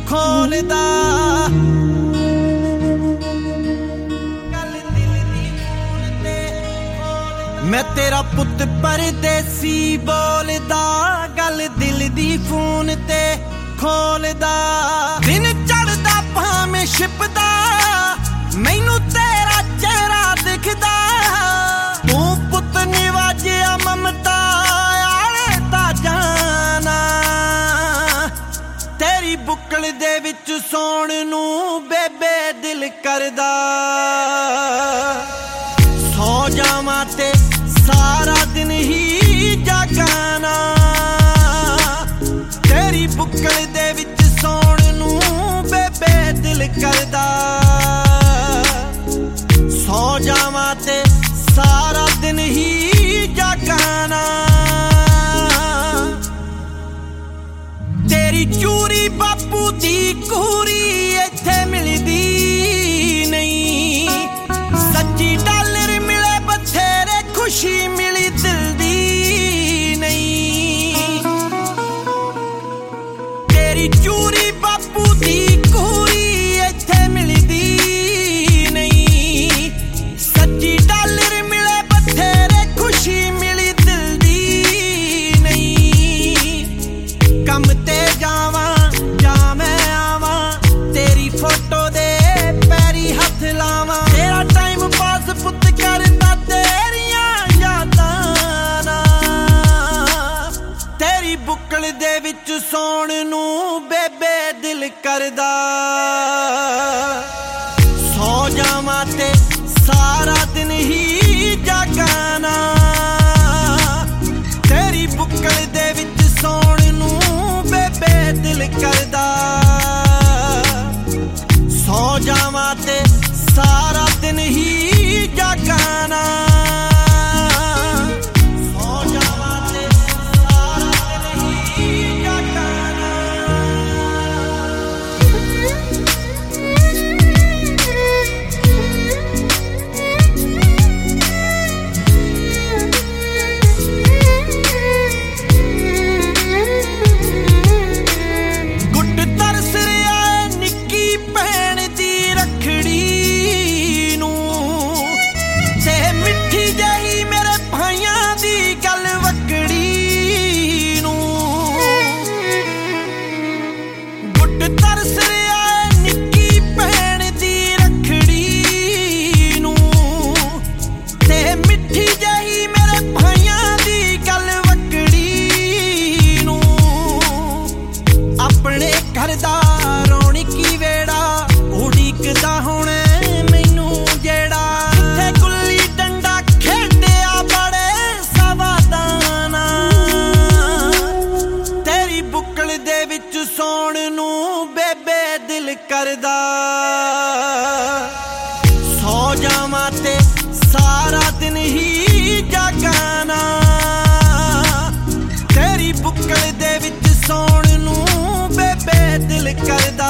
खोलदा मैं तेरा पुत परदेसी बोलदा गल दिल दी फोन ते खोलदा दिन चढ़दा भावें छिपदा मैनू तेरा चेहरा दिखदा तू पुत निवाजिया ममता आले दा जाना तेरी बुक्कल दे विच सौण नू बेबे दिल करदा सौ जावां ते सारा दिन ही जागाना तेरी बुक्कल दे विच सौण नू बेबे दिल करदा सौ जावां ते सारा दिन ही जागाना तेरी चूरी बापू दी कूरी इत्थे मिलदी नहीं सच्ची डॉलर मिले बथेरे खुशी मिली दिल दी नहीं तेरी चूरी बापू दी कूरी इत्थे मिलदी नहीं सच्ची डॉलर मिले बथेरे खुशी मिली दिल दी नहीं कम ते जावां जा मैं आवां तेरी फोटो दे पैरी हथ लावां तेरा टाइम पास पुत करदा तेरियां यादां ना तेरी बुक्कल दे विच सौण नू बेबे दिल करदा सौ जावां ते सारा दिन ही जागाना तेरी बुक्कल दे विच सौण नू बेबे दिल करदा सौ जावां ते सारा दिन ही जागाना सौ जावां ते सारा दिन ही जागाना गुट तरस रिया निक्की भैन दी रखड़ी नू ते मिठी जही मेरे भाइयां दी गल वकड़ी नू गुट तरस रिया निक्की भैन दी रखड़ी नू ते मिठी जही मेरे भाइयां दी गल वकड़ी नू अपने घर दा रौणकी वेड़ा उड़ीकदा होणे मैनू जेड़ा जिथे गुल्ली डंडा खेडिया बड़े सवादाना तेरी बुक्कल दे विच सौण नू बेबे दिल करदा सौ जावां ते सारा दिन ही जागाना तेरी बुक्कल दे विच सौण नू बेबे दिल करदा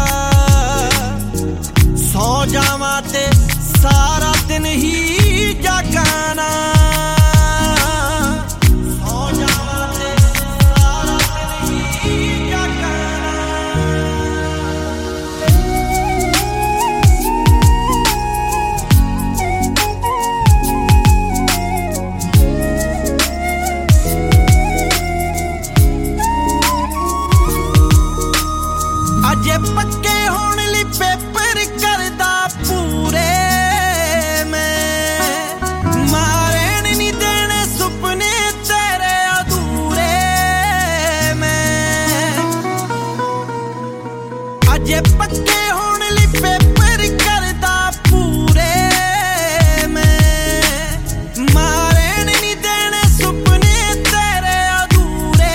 सौ जावां ते सारा दिन ही जागाना सौ जावां ते सारा दिन ही जागाना अजे पक्के होण लई पेपर करदा पूरे मैं मारन नहीं देने सुपने तेरे अधूरे मैं अजे पक्के होण लई पेपर करदा पूरे मैं मारन नहीं देने सुपने तेरे अधूरे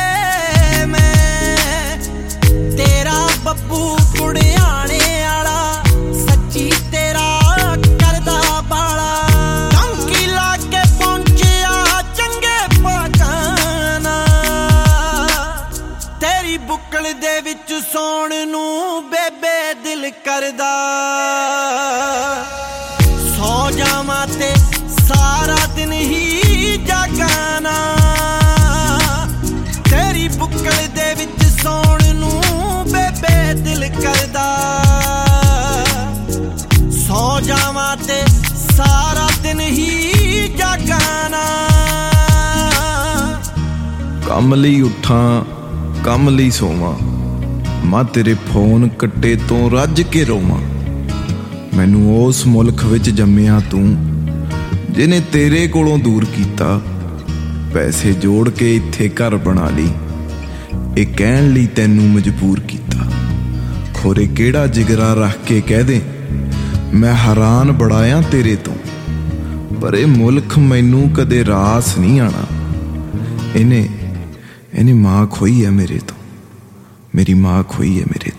मैं तेरा बब्बू कुड़ियाने आला सच्ची तेरा करदा बाला टंकी लाके पहुंचिया चंगे पाकाना तेरी बुक्कल दे विच सौण नू बेबे दिल करदा सौ जावां ते सारा दिन ही जागाना तेरी बुक्कल दे विच सौण नू बेबे ਕੰਮ ਲਈ ਉੱਠਾਂ ਕੰਮ ਲਈ ਸੋਵਾਂ, ਮਾਂ ਤੇਰੇ ਫੋਨ ਕੱਟੇ ਤੋਂ ਰੱਜ ਕੇ ਰੋਵਾਂ। ਮੈਨੂੰ ਉਸ ਮੁਲਕ ਵਿੱਚ ਜੰਮਿਆ ਤੂੰ ਜਿਹਨੇ ਤੇਰੇ ਕੋਲੋਂ ਦੂਰ ਕੀਤਾ। ਪੈਸੇ ਜੋੜ ਕੇ ਇੱਥੇ ਘਰ ਬਣਾ ਲਈ, ਇਹ ਕਹਿਣ ਲਈ ਤੈਨੂੰ ਮਜਬੂਰ ਕੀਤਾ। ਖੋਰੇ ਕਿਹੜਾ ਜਿਗਰਾ ਰੱਖ ਕੇ ਕਹਿ ਦੇ ਮੈਂ ਹੈਰਾਨ ਬੜਾ ਆਂ ਤੇਰੇ ਤੋਂ, ਪਰ ਇਹ ਮੁਲਕ ਮੈਨੂੰ ਕਦੇ ਰਾਸ ਨਹੀਂ ਆਣਾ। ਇਹਨੇ ਮਾਂ ਖੋਈ ਹੈ ਮੇਰੇ ਤੋਂ, ਮੇਰੀ ਮਾਂ ਖੋਈ ਹੈ ਮੇਰੇ ਤੋਂ।